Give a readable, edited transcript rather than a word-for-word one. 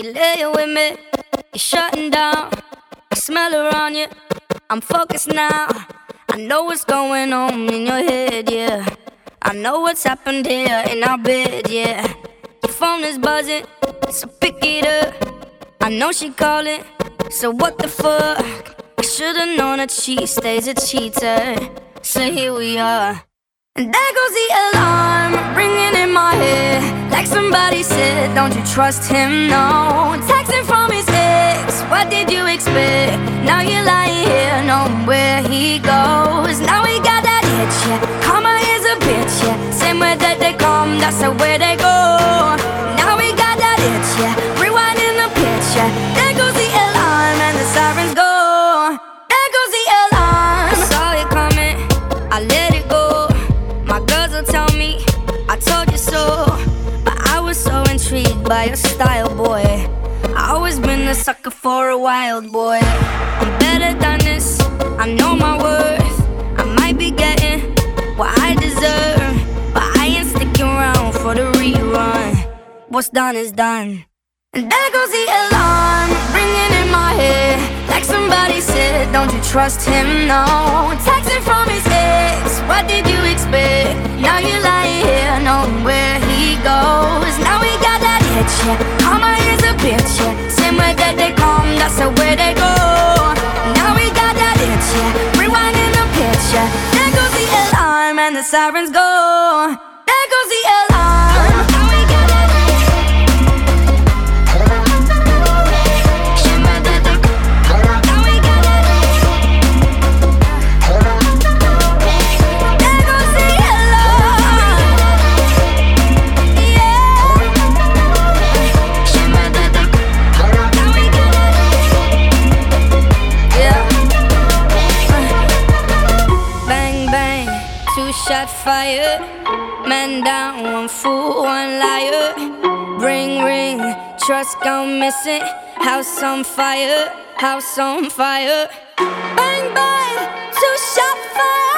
You lay with me, you're shutting down. I smell around you, I'm focused now. I know what's going on in your head, yeah. I know what's happened here in our bed, yeah. Your phone is buzzing, so pick it up. I know she calling, so what the fuck? I should've known that she stays a cheater. So here we are. And there goes the alarm, ringing in my head. Like somebody said, don't you trust him, no. Texting from his ex, what did you expect? Now you're lying here, knowing where he goes. Now we got that itch, yeah. Karma is a bitch, yeah. Same way that they come, that's the way they go. Now we got that itch, yeah. Rewinding the pitch, yeah. There goes the alarm and the sirens go. There goes the alarm. I saw it coming, I let it go. My girls will tell me, I told you so. But I was so intrigued by your style, boy. I always been a sucker for a wild boy. I'm better than this, I know my worth. I might be getting what I deserve, but I ain't sticking around for the rerun. What's done is done. And there goes the alarm, ringing in my head. Like somebody said, don't you trust him, no. Texting from his ex, what did you expect? Now you're lying here, knowing where he goes. Now we got that itch, yeah. Karma is a bitch, yeah. Same way that they come, that's the way they go. Now we got that itch, yeah. Rewinding the pitch, yeah. There goes the alarm and the sirens go. There goes the alarm. Now we got that itch. Now we got that itch. There goes the alarm. Yeah. Now we got that itch. Yeah. Bang bang, two-shot fire. Man down, one fool, one liar. Ring ring, trust gone missing. House on fire, house on fire. Bang bang, two-shot fire.